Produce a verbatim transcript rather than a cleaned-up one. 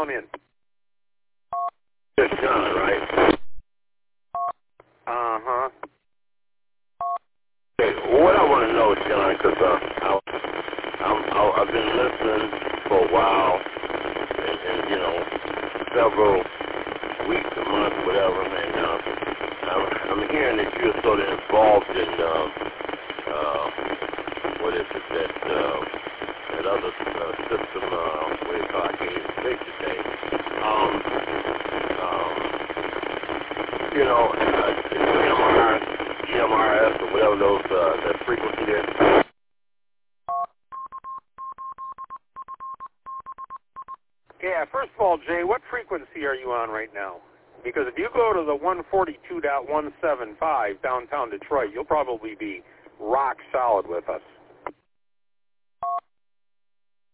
calling in? It's John, right? Uh-huh. Hey, what I want to know, John, because uh, I, I'm, I, I've been listening for a while, and, and you know, several weeks, a month, whatever, and uh, I'm, I'm hearing that you're sort of involved in, um, uh, what is it, that, uh, that other uh, system, uh, what do you call it, I can't even think today. Um, um, you know, uh, G M R, G M R S, or whatever those, uh, that frequency is. Yeah, first of all, Jay, what frequency are you on right now? Because if you go to the one forty-two point one seven five downtown Detroit, you'll probably be rock solid with us.